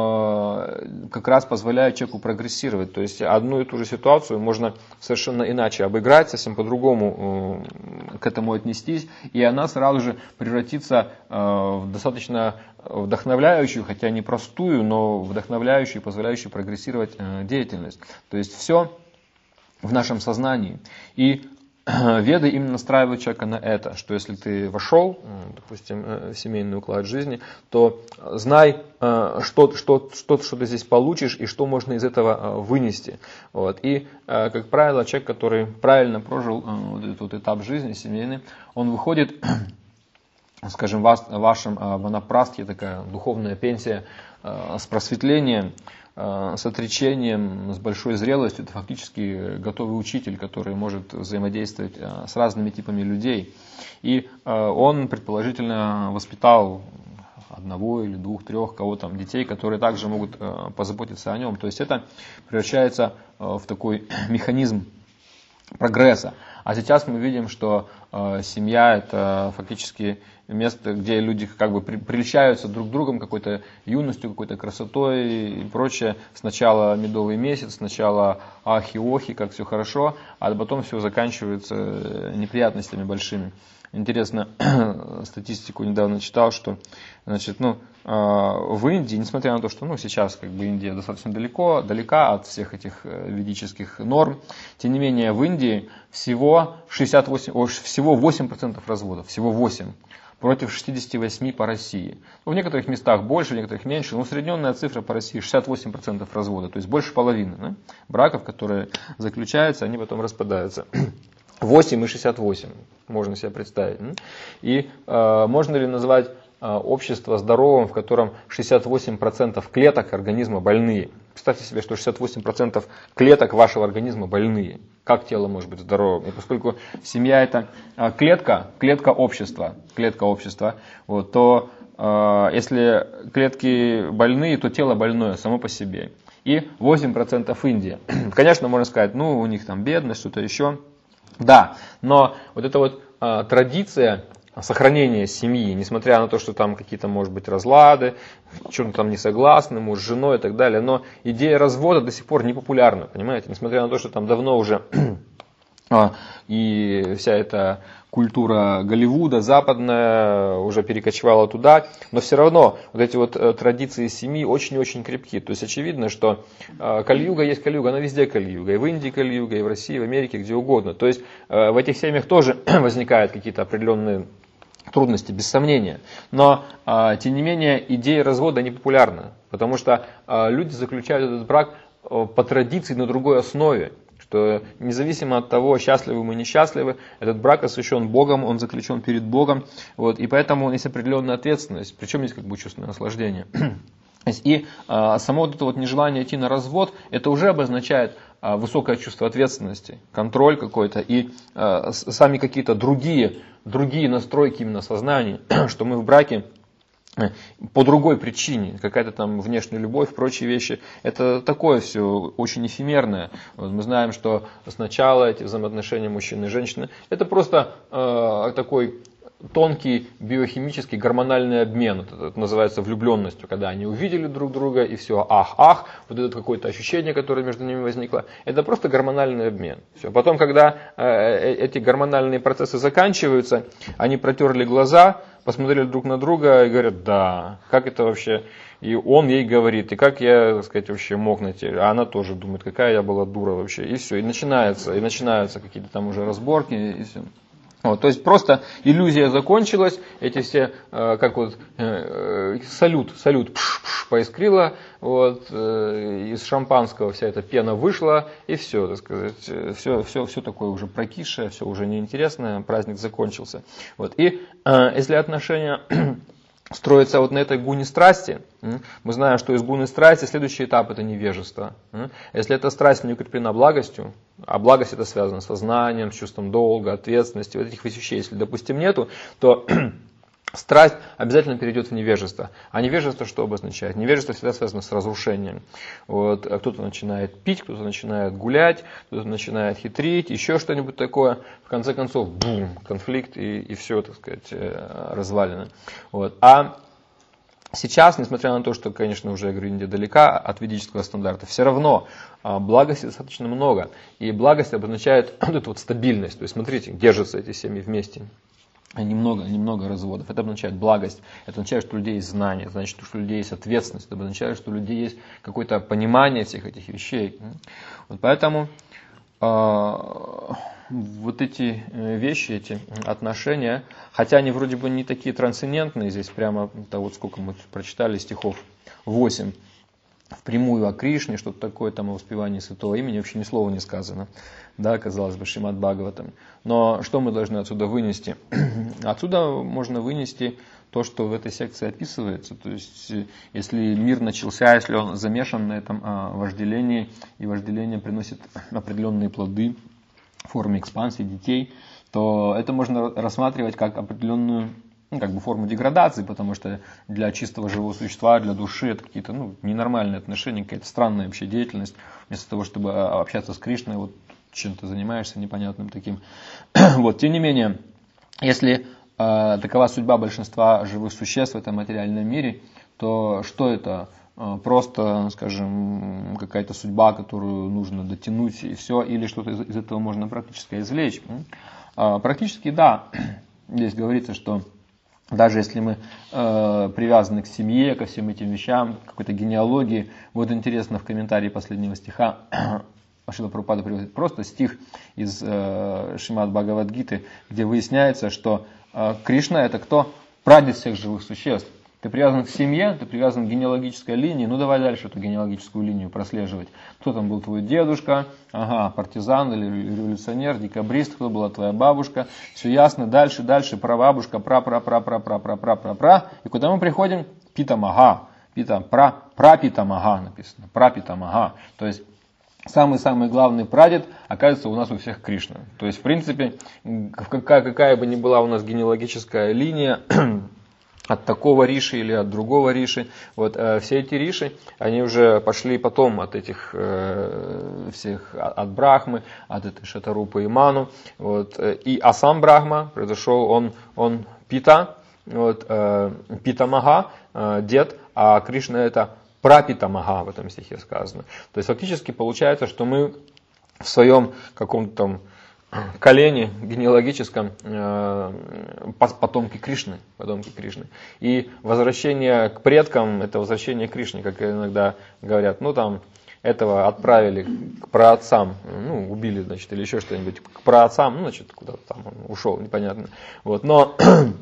как раз позволяет человеку прогрессировать. То есть одну и ту же ситуацию можно совершенно иначе обыграть, совсем по-другому к этому отнестись, и она сразу же превратится в достаточно вдохновляющую, хотя не простую, но вдохновляющую, позволяющую прогрессировать деятельность. То есть все в нашем сознании. И Веды именно настраивают человека на это, что если ты вошел, допустим, в семейный уклад жизни, то знай, что, что, что, что ты здесь получишь и что можно из этого вынести. Вот. И, как правило, человек, который правильно прожил вот этот вот этап жизни семейный, он выходит, скажем, в вашем ванапрастхе, такая духовная пенсия с просветлением, с отречением, с большой зрелостью. Это фактически готовый учитель, который может взаимодействовать с разными типами людей. И он, предположительно, воспитал одного или двух, трех, кого там, детей, которые также могут позаботиться о нем. То есть это превращается в такой механизм прогресса. А сейчас мы видим, что э, семья это фактически место, где люди как бы при, прельщаются друг другом, какой-то юностью, какой-то красотой и прочее. Сначала медовый месяц, сначала ахи-охи, как все хорошо, а потом все заканчивается неприятностями большими. Интересно, статистику недавно читал, что значит, ну, в Индии, несмотря на то, что ну, сейчас как бы Индия достаточно далеко, далека от всех этих ведических норм, тем не менее в Индии всего, шестьдесят восемь, всего восемь процентов разводов, всего восемь против шестьдесят восемь по России. Ну, в некоторых местах больше, в некоторых меньше, но усредненная цифра по России шестьдесят восемь процентов развода, то есть больше половины да, браков, которые заключаются, они потом распадаются. восемь и шестьдесят восемь, можно себе представить. И э, можно ли назвать э, общество здоровым, в котором шестьдесят восемь процентов клеток организма больные? Представьте себе, что шестьдесят восемь процентов клеток вашего организма больные. Как тело может быть здоровым? И поскольку семья это э, клетка, клетка общества, клетка общества, вот, то э, если клетки больные, то тело больное само по себе. И восемь процентов Индия. Конечно, можно сказать, ну у них там бедность, что-то еще. Да, но вот эта вот а, традиция сохранения семьи, несмотря на то, что там какие-то, может быть, разлады, чем-то там не согласны, муж с женой и так далее, но идея развода до сих пор не популярна, понимаете, несмотря на то, что там давно уже а, и вся эта культура Голливуда западная уже перекочевала туда, но все равно вот эти вот традиции семьи очень-очень крепки. То есть очевидно, что Кали-юга есть Кали-юга, она везде Кали-юга, и в Индии Кали-юга, и в России, и в Америке, где угодно. То есть в этих семьях тоже возникают какие-то определенные трудности, без сомнения. Но, тем не менее, идея развода не популярна, потому что люди заключают этот брак по традиции на другой основе. Что независимо от того, счастливы мы, несчастливы, этот брак освящен Богом, он заключен перед Богом, вот, и поэтому есть определенная ответственность, причем есть как бы чувственное наслаждение. И а, само вот это вот нежелание идти на развод, это уже обозначает а, высокое чувство ответственности, контроль какой-то и а, сами какие-то другие, другие настройки именно сознания, что мы в браке по другой причине, какая-то там внешняя любовь, прочие вещи. Это такое все очень эфемерное. Вот мы знаем, что сначала эти взаимоотношения мужчины и женщины, это просто э, такой тонкий биохимический гормональный обмен. Это, это называется влюбленностью, когда они увидели друг друга и все, ах-ах, вот это какое-то ощущение, которое между ними возникло. Это просто гормональный обмен. Все. Потом, когда э, эти гормональные процессы заканчиваются, они протерли глаза, посмотрели друг на друга и говорят, да, как это вообще, и он ей говорит, и как я, так сказать, вообще мог найти, а она тоже думает, какая я была дура вообще, и все, и начинается, и начинаются какие-то там уже разборки, и все. Вот, то есть просто иллюзия закончилась, эти все, э, как вот, э, салют, салют, пш, пш, поискрило, вот, э, из шампанского вся эта пена вышла, и все, так сказать, все, все, все такое уже прокисшее, все уже неинтересное, праздник закончился. Вот, и э, если отношения строятся вот на этой гуне страсти, мы знаем, что из гуны страсти следующий этап это невежество. Если эта страсть не укреплена благостью, а благость это связано с сознанием, с чувством долга, ответственности, вот этих вещей, если, допустим, нету, то страсть обязательно перейдет в невежество. А невежество что обозначает? Невежество всегда связано с разрушением. Вот, кто-то начинает пить, кто-то начинает гулять, кто-то начинает хитрить, еще что-нибудь такое. В конце концов, бум, конфликт и, и все, так сказать, развалено. Вот. А сейчас, несмотря на то, что, конечно, уже, я говорю, Индия далека от ведического стандарта, все равно благости достаточно много. И благость обозначает вот эту вот стабильность. То есть, смотрите, держатся эти семьи вместе. Немного, немного разводов. Это означает благость, это означает, что у людей есть знания, это значит, что у людей есть ответственность, это означает, что у людей есть какое-то понимание всех этих вещей. Вот поэтому э, вот эти вещи, эти отношения, хотя они вроде бы не такие трансцендентные, здесь прямо, то вот сколько мы прочитали стихов, восемь, впрямую о Кришне, что-то такое, там о воспевании святого имени, вообще ни слова не сказано. Да, казалось бы, Шримад Бхагаватам. Но что мы должны отсюда вынести? Отсюда можно вынести то, что в этой секции описывается. То есть, если мир начался, если он замешан на этом а, вожделении, и вожделение приносит определенные плоды в форме экспансии детей, то это можно рассматривать как определенную ну, как бы форму деградации, потому что для чистого живого существа, для души это какие-то ну, ненормальные отношения, какая-то странная вообще деятельность. Вместо того, чтобы общаться с Кришной, вот чем ты занимаешься непонятным таким. Вот, тем не менее, если э, такова судьба большинства живых существ в этом материальном мире, то что это? Э, просто, скажем, какая-то судьба, которую нужно дотянуть и все, или что-то из, из этого можно практически извлечь? Э, практически да. Здесь говорится, что даже если мы э, привязаны к семье, ко всем этим вещам, к какой-то генеалогии, вот интересно в комментарии последнего стиха Шрила Прабхупада приводит просто стих из э, Шримад Бхагавад-гиты, где выясняется, что э, Кришна это кто? Прадед всех живых существ. Ты привязан к семье, ты привязан к генеалогической линии, ну давай дальше эту генеалогическую линию прослеживать. Кто там был твой дедушка, ага, партизан или революционер, декабрист, кто была твоя бабушка, все ясно, дальше, дальше, прабабушка, пра-пра-пра-пра-пра-пра-пра-пра. И куда мы приходим? Питамага, пита, пра, прапитамага написано, прапитамага, то есть самый-самый главный прадед оказывается у нас у всех Кришна. То есть, в принципе, какая, какая бы ни была у нас генеалогическая линия, от такого риши или от другого риши, вот, э, все эти риши, они уже пошли потом от этих э, всех, от Брахмы, от этой Шатарупы и Ману, вот, э, и а сам Брахма произошел, он, он Пита, вот, э, Питамага, э, дед, а Кришна это Прапитамага в этом стихе сказано. То есть фактически получается, что мы в своем каком-то там колене генеалогическом э, потомки Кришны, потомки Кришны. И возвращение к предкам это возвращение к Кришне, как иногда говорят, ну там этого отправили к праотцам, ну убили, значит, или еще что-нибудь, к праотцам, ну значит куда-то там он ушел, непонятно. Вот, но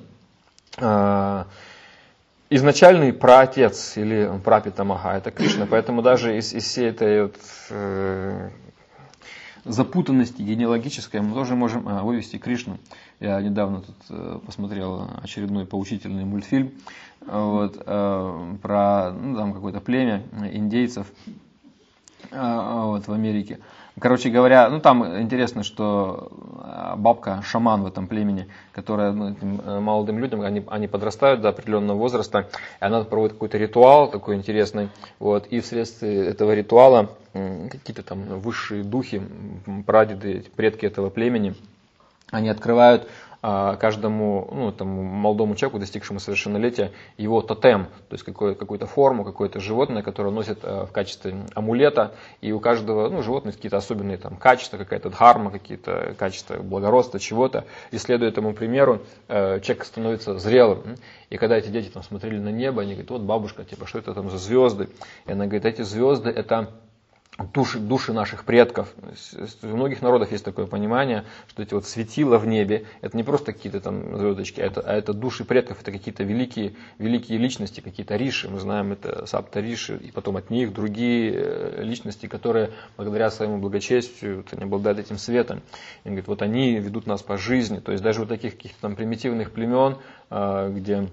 э, изначальный праотец или прапитамага это Кришна, поэтому даже из, из всей этой вот, э, запутанности генеалогической мы тоже можем э, вывести Кришну. Я недавно тут э, посмотрел очередной поучительный мультфильм вот, э, про ну, там какое-то племя индейцев э, вот, в Америке. Короче говоря, ну там интересно, что бабка, шаман в этом племени, которая ну, этим молодым людям, они, они подрастают до определенного возраста, и она проводит какой-то ритуал такой интересный, вот, и вследствие этого ритуала какие-то там высшие духи, прадеды, предки этого племени, они открывают каждому ну, тому молодому человеку, достигшему совершеннолетия, его тотем, то есть какую- какую-то форму, какое-то животное, которое носит в качестве амулета, и у каждого ну, животного есть какие-то особенные там, качества, какая-то дхарма, какие-то качества благородства, чего-то, и следуя этому примеру, человек становится зрелым. И когда эти дети там, смотрели на небо, они говорят, вот бабушка, типа, что это там за звезды? И она говорит, эти звезды это Души, души наших предков. У многих народов есть такое понимание, что эти вот светила в небе, это не просто какие-то там звездочки, а это, а это души предков, это какие-то великие, великие личности, какие-то риши, мы знаем это сапта риши, и потом от них другие личности, которые благодаря своему благочестию не обладают этим светом. И он говорит, вот они ведут нас по жизни, то есть даже вот таких каких-то там примитивных племен, где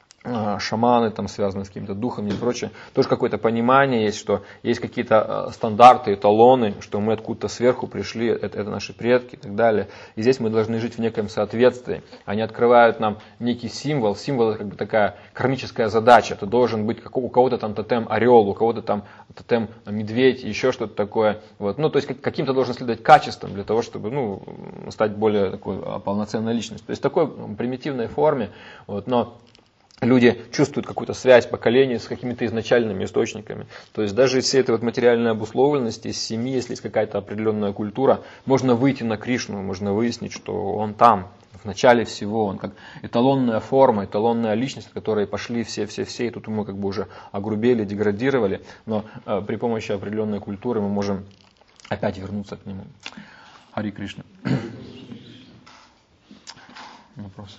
шаманы там связаны с какими-то духами и прочее, тоже какое-то понимание есть, что есть какие-то стандарты, эталоны, что мы откуда-то сверху пришли, это, это наши предки и так далее. И здесь мы должны жить в неком соответствии. Они открывают нам некий символ. Символ это как бы такая кармическая задача. Это должен быть как у кого-то там тотем орел, у кого-то там тотем медведь, еще что-то такое. Вот. Ну, то есть каким-то должен следовать качеством для того, чтобы ну, стать более такой полноценной личностью. То есть в такой примитивной форме. Вот, но люди чувствуют какую-то связь поколений с какими-то изначальными источниками. То есть даже из всей этой вот материальной обусловленности, из семьи, если есть какая-то определенная культура, можно выйти на Кришну, можно выяснить, что он там, в начале всего, он как эталонная форма, эталонная личность, от которой пошли все-все-все, и тут мы как бы уже огрубели, деградировали, но э, при помощи определенной культуры мы можем опять вернуться к нему. Хари Кришна. Вопросы?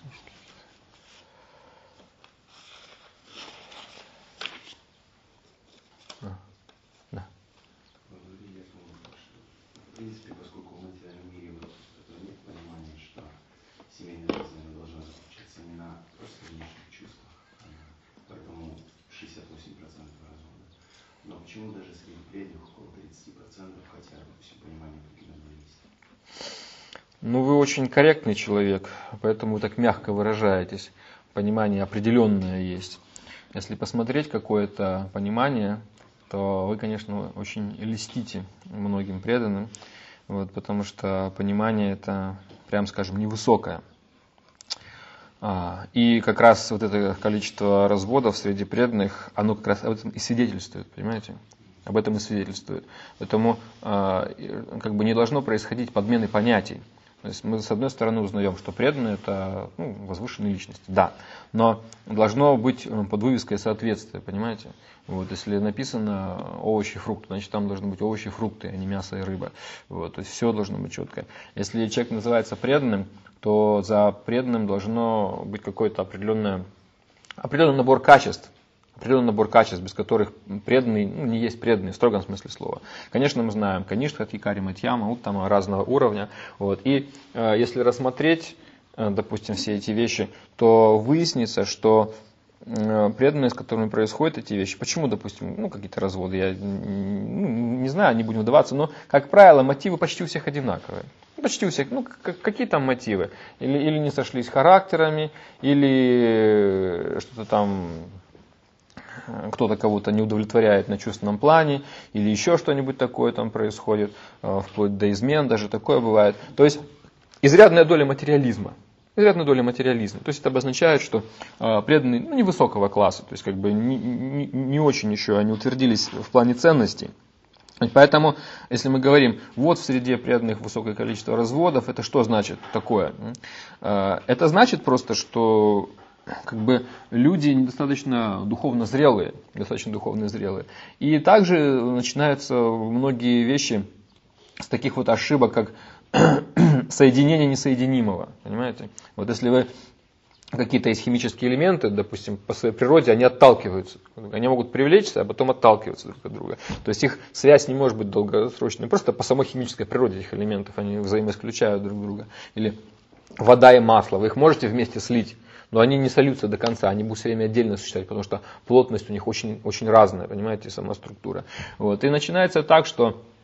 Да. В принципе, поскольку в материальном мире вот этого нет понимания, что семейная жизнь должна заключаться именно просто в внешних чувствах, поэтому шестьдесят восемь процентов развода. Но почему даже среди преданных около тридцать процентов хотя бы все понимание определенно есть? Ну, вы очень корректный человек, поэтому вы так мягко выражаетесь. Понимание определенное есть. Если посмотреть какое-то понимание, то вы, конечно, очень льстите многим преданным, вот, потому что понимание это, прям скажем, невысокое. А, и как раз вот это количество разводов среди преданных, оно как раз об этом и свидетельствует, понимаете? Об этом и свидетельствует. Поэтому а, как бы не должно происходить подмены понятий. То есть мы, с одной стороны, узнаем, что преданные это ну, возвышенные личности, да, но должно быть под вывеской соответствие, понимаете? Вот, если написано овощи и фрукты, значит там должны быть овощи и фрукты, а не мясо и рыба. Вот, то есть все должно быть четко. Если человек называется преданным, то за преданным должно быть какой-то определенный, определенный набор качеств. Определенный набор качеств, без которых преданный ну, не есть преданный в строгом смысле слова. Конечно, мы знаем каништха, хикари, матьяма, вот там разного уровня. Вот. И э, если рассмотреть, э, допустим, все эти вещи, то выяснится, что э, преданные, с которыми происходят эти вещи, почему, допустим, ну, какие-то разводы, я ну, не знаю, не будем вдаваться, но, как правило, мотивы почти у всех одинаковые. Почти у всех. Ну, какие там мотивы? Или, или не сошлись характерами, или что-то там... кто-то кого-то не удовлетворяет на чувственном плане, или еще что-нибудь такое там происходит, вплоть до измен, даже такое бывает. То есть изрядная доля материализма. Изрядная доля материализма. То есть это обозначает, что преданные ну, невысокого класса, то есть как бы не, не, не очень еще они утвердились в плане ценностей. И поэтому, если мы говорим, вот в среде преданных высокое количество разводов, это что значит такое? Это значит просто, что как бы люди недостаточно духовно зрелые, достаточно духовно зрелые. И также начинаются многие вещи с таких вот ошибок, как соединение несоединимого. Понимаете? Вот если вы какие-то есть химические элементы, допустим, по своей природе, они отталкиваются. Они могут привлечься, а потом отталкиваться друг от друга. То есть их связь не может быть долгосрочной. Просто по самой химической природе этих элементов они взаимоисключают друг друга. Или вода и масло. Вы их можете вместе слить, но они не сольются до конца, они будут все время отдельно существовать, потому что плотность у них очень, очень разная, понимаете, сама структура. Вот. И начинается так, что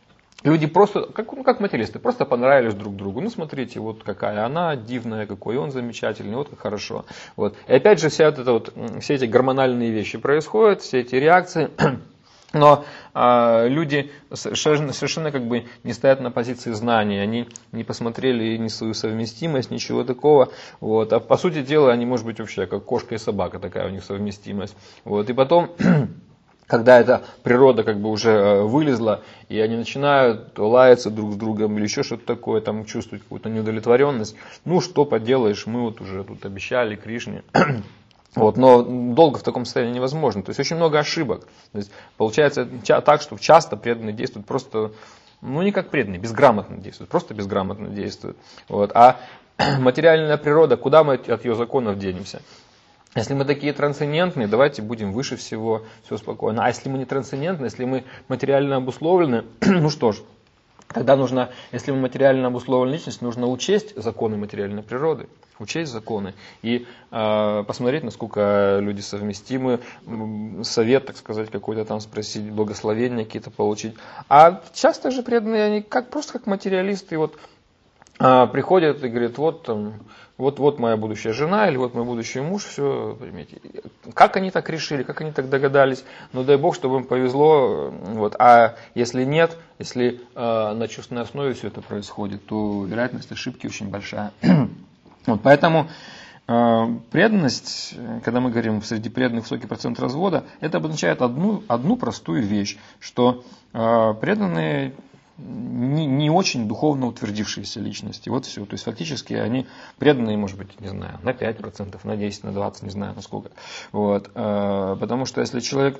Люди просто, как, ну, как материалисты, просто понравились друг другу. Ну, смотрите, вот какая она дивная, какой он замечательный, вот как хорошо. Вот. И опять же, вся это вот, все эти гормональные вещи происходят, все эти реакции. Но э, люди совершенно, совершенно как бы не стоят на позиции знания, они не посмотрели ни свою совместимость, ничего такого. Вот. А по сути дела, они, может быть, вообще как кошка и собака, такая у них совместимость. Вот. И потом, когда эта природа как бы уже вылезла, и они начинают лаяться друг с другом или еще что-то такое, там чувствовать какую-то неудовлетворенность, ну что поделаешь, мы вот уже тут обещали Кришне. Вот, но долго в таком состоянии невозможно. То есть очень много ошибок. То есть, получается так, что часто преданные действуют просто, ну не как преданные, безграмотно действуют, просто безграмотно действуют. Вот. А материальная природа, куда мы от ее законов денемся? Если мы такие трансцендентные, давайте будем выше всего, все спокойно. А если мы не трансцендентные, если мы материально обусловлены, ну что ж, тогда нужно, если мы материально обусловленная личность, нужно учесть законы материальной природы, учесть законы и э, посмотреть, насколько люди совместимы, совет, так сказать, какой-то там спросить, благословения какие-то получить. А часто же преданные, они как, просто как материалисты, вот э, приходят и говорят, вот там, вот, вот моя будущая жена или вот мой будущий муж, все, поймите. Как они так решили, как они так догадались, ну дай Бог, чтобы им повезло. Вот. А если нет, если э, на чувственной основе все это происходит, то вероятность ошибки очень большая. Вот, поэтому э, преданность, когда мы говорим среди преданных высокий процент развода, это обозначает одну, одну простую вещь, что э, преданные не, не очень духовно утвердившиеся личности. Вот все. То есть фактически они преданные, может быть, не знаю, на пять процентов, на десять процентов, на двадцать процентов, не знаю, на сколько. Вот. Э, потому что если человек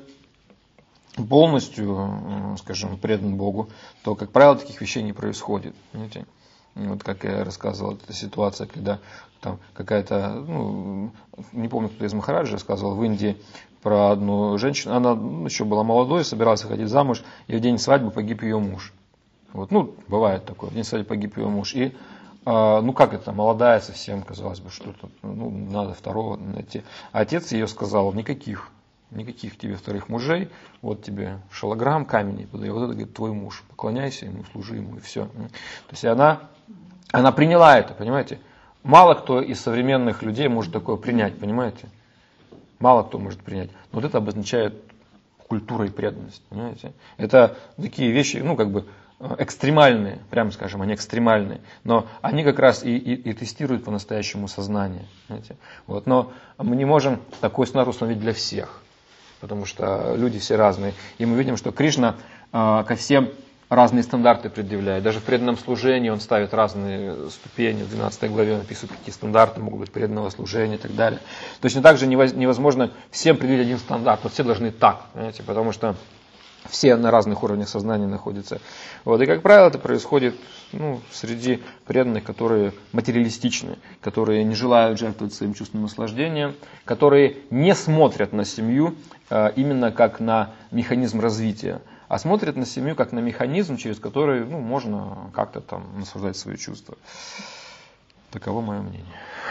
полностью, скажем, предан Богу, то, как правило, таких вещей не происходит. Понимаете? Вот как я рассказывал, эта ситуация, когда там какая-то, ну, не помню, кто из Махараджи рассказывал, в Индии про одну женщину, она еще была молодой, собиралась выходить замуж, и в день свадьбы погиб ее муж. Вот, ну, бывает такое, в день свадьбы погиб ее муж. И, э, ну, как это, молодая совсем, казалось бы, что-то, ну, надо второго найти. А отец ее сказал, никаких. Никаких тебе вторых мужей, вот тебе шалограмм, камень, и вот это, говорит, твой муж, поклоняйся ему, служи ему, и все. То есть она, она приняла это, понимаете. Мало кто из современных людей может такое принять, понимаете. Мало кто может принять. Но вот это обозначает культура и преданность, понимаете. Это такие вещи, ну, как бы, экстремальные, прямо скажем, они экстремальные, но они как раз и, и, и тестируют по-настоящему сознание. Понимаете? Вот, но мы не можем такой стандарт установить для всех. Потому что люди все разные. И мы видим, что Кришна э, ко всем разные стандарты предъявляет. Даже в преданном служении он ставит разные ступени. В двенадцатой главе написано, какие стандарты могут быть преданного служения и так далее. Точно так же невозможно всем предъявить один стандарт. Вот все должны так, понимаете, потому что все на разных уровнях сознания находятся. Вот. И, как правило, это происходит, ну, среди преданных, которые материалистичны, которые не желают жертвовать своим чувственным наслаждением, которые не смотрят на семью э, именно как на механизм развития, а смотрят на семью как на механизм, через который, ну, можно как-то там наслаждать свои чувства. Таково мое мнение.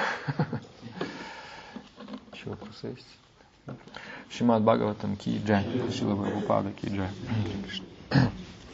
Еще вопросы есть? Шримад Бхагаватам ки джай, Шрила Прабхупада ки джай.